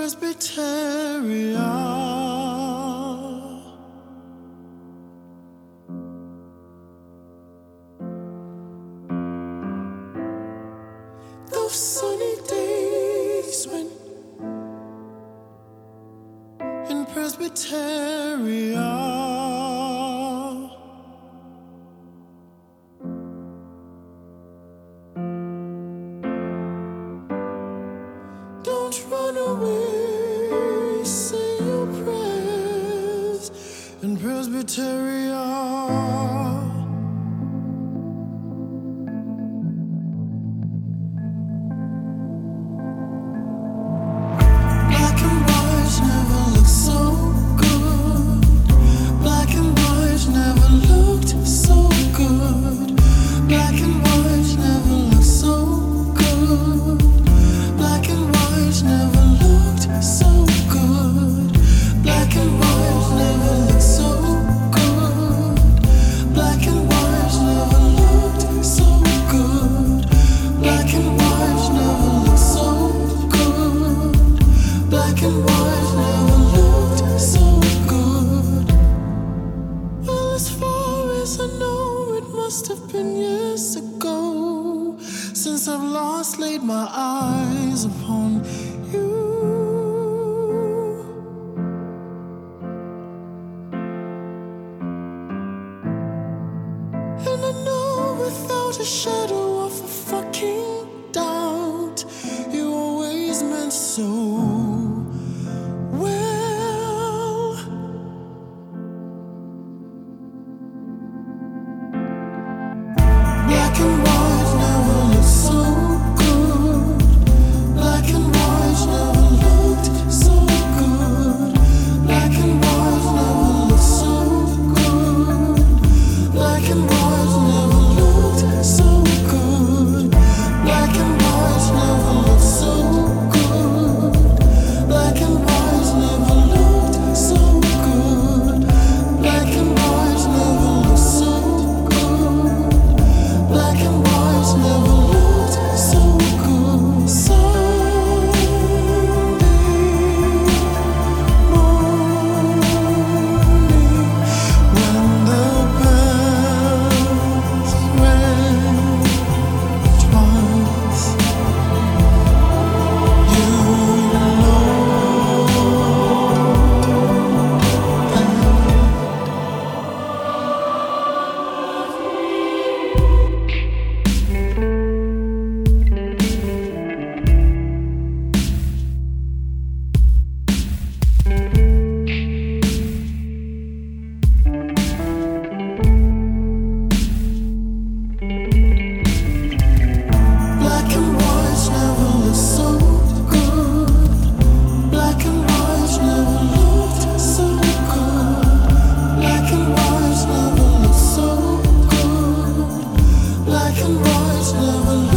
Presbyterian. Those sunny days when in Presbyterian. Don't run away, say your prayers in Presbyterian. Black and white never looked so good. Black and white never looked so good. Black and white never looked so good. Black and white never looked so good. Black and white never looked so good. Black and white never looked so good. Black and white never looked so good. Black and white never looked so good. Well, as far as I know, it must have been years ago since I've last laid my eyes upon you. And I know without a shadow of a fucking doubt, you always meant so well. Black and white never looked so good. Black and white never looked so good. Black and white never looked so good. Black and white never looked so good. Black and white never looked so good. Black and white never looked so good. Black and white never looked so good. Black and white never looked so good. Sunday morning, when the bells rang twice, you know black and white never looked so good. Black and white never looked so good. Black and white never looked so good. Black and white never